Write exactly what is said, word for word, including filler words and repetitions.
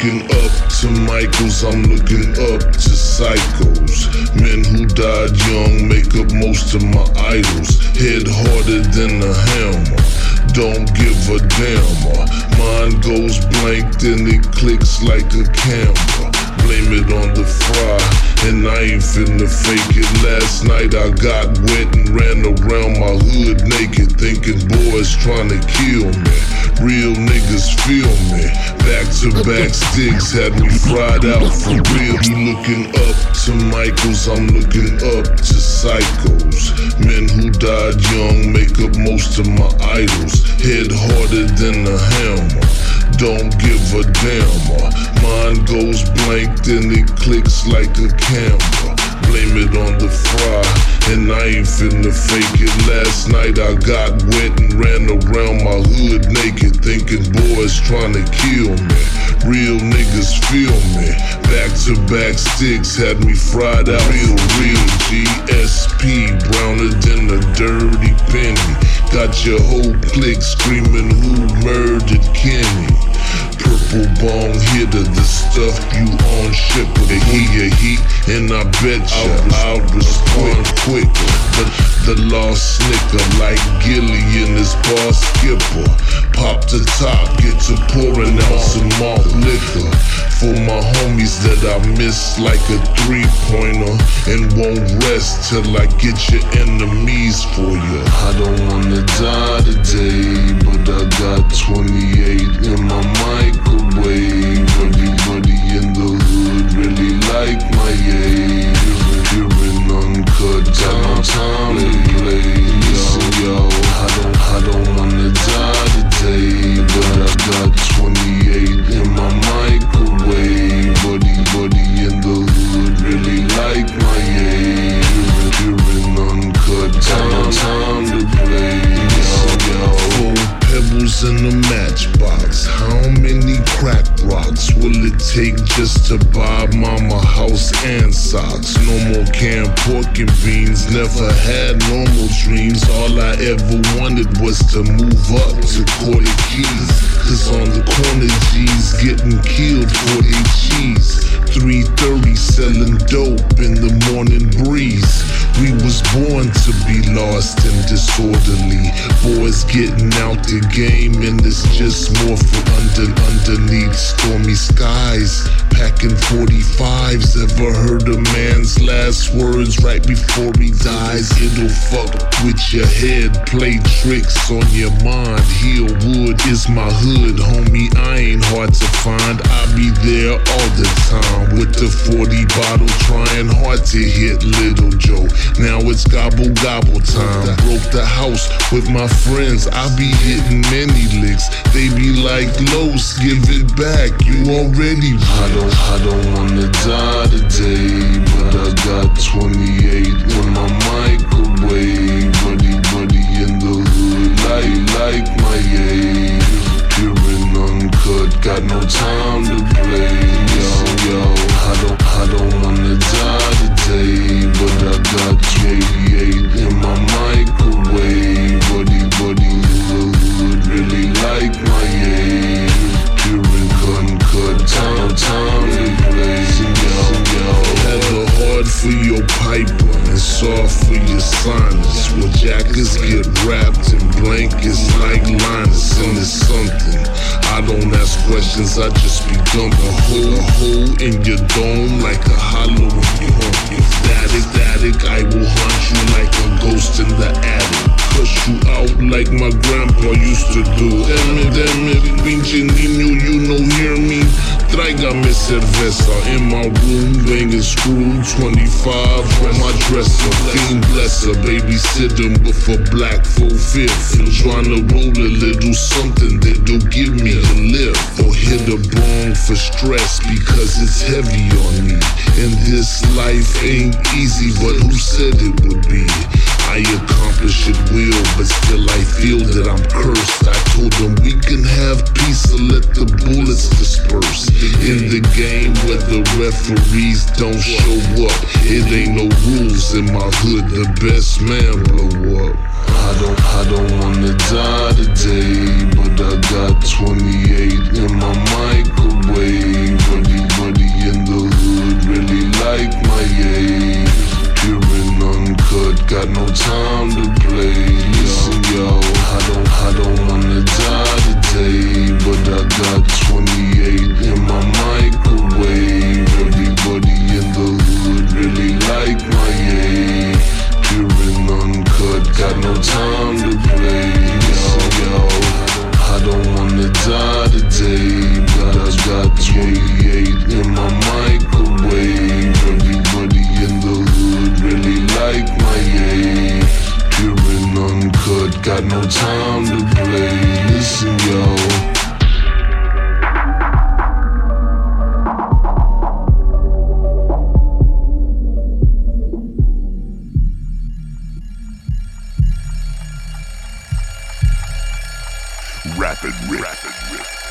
looking up to Michaels, I'm looking up to psychos. Men who died young make up most of my idols. Head harder than a hammer, don't give a damn. Mine goes blank, then it clicks like a camera. Blame it on the fry, and I ain't finna fake it. Last night I got wet and ran around my hood naked, thinking boys trying to kill me. Real niggas feel me. Back to back sticks had me fried out for real. You looking up to Michaels, I'm looking up to psychos. Men who died young make up most of my idols. Head harder than a hammer, don't give a damn. Mine goes blank, then it clicks like a camera. Blame it on the fry, and I ain't finna fake it. Last night I got wet and ran around my hood naked, thinking boys trying to kill me. Real niggas feel me. Back to back sticks had me fried out. Real, real G S P, browner than a dirty penny. Got your whole clique screaming who murdered Kenny. Purple bong hitter, the stuff you on ship with a heat, heat, and I bet you I'll, I'll respond quick. The, the lost snicker like Gilly in his bar skipper. Pop the top, get to pouring out some malt liquor. For my homies that I miss like a three-pointer, and won't rest till I get your enemies for you. I don't wanna die today, but I got twenty-eight in my microwave. Everybody in the hood really like my age. You're an uncut, got no time to play. Listen, yo, I don't, I don't wanna die today, but I got twenty-eight in my microwave. Buddy, buddy in the hood really like my age. You're an uncut, got no time to play. Listen, yo, four pebbles in a matchbox. How many crack rocks will it take just to buy mama house and socks? No more canned pork and beans, never had normal dreams. All I ever wanted was to move up to quarter keys, cause on the corner G's getting killed for their cheese. three thirty selling dope in the morning breeze. We was born to be lost and disorderly. Boys getting out the game, and it's just more for under, underneath stormy skies. Packing forty-fives, ever heard a man's last words right before he dies? It'll fuck with your head, play tricks on your mind. Hillwood is my hood, homie, I ain't hard to find. I be there all the time with the forty bottle, trying hard to hit Little Joe. Now it's gobble gobble time. Broke the house with my friends, I be hitting many licks. They be like, Los, give it back, you already I don't, I don't wanna die today, but I got twenty-eight in my microwave. Buddy, buddy in the hood, like, like my age. You're an uncut, got no time to play. Yo, yo, I don't, I don't wanna die today, but I got twenty-eight in my microwave. Buddy, buddy in the hood, really like my age. You're an uncut, time, time to play. Yo, yo, had a hard for your piper and soft for your sinus. Well, jackets get wrapped in blankets like Linus, and it's something. I don't ask questions, I just be dumping a hole, a hole in your dome like a hollow in your home. If static, static, I will hunt you like a ghost in the attic. Cuss you out like my grandpa used to do. Damn it, damn it, pinche niño, you know, hear me? Tráigame cerveza in my room, banging screw, twenty-five on my dresser. Fiend blesser, babysitter with a black full fifth. Trying to roll a little something that'll give me a lift, or hit a bong for stress because it's heavy on me. And this life ain't easy, but who said it would be? I accomplish at will, but still I feel that I'm cursed. I told them we can have peace or let the bullets disperse. In the game where the referees don't show up, it ain't no rules in my hood, the best man blow up. I don't, I don't wanna die today, but I got twenty-eight in my microwave. Buddy, buddy in the hood really like my age. Pure and uncut, got no time to play. Listen, yo, I don't, I don't wanna die today, but I got twenty-eight in my microwave. Everybody in the hood really like my age. Pure and uncut, got no time to play. Listen, yo, I don't wanna die today, but I got twenty-eight in my microwave. Everybody in the hood really like my age. Pure and uncut, got no time to play. Listen, yo. Rapid Riff. Rapid Riff.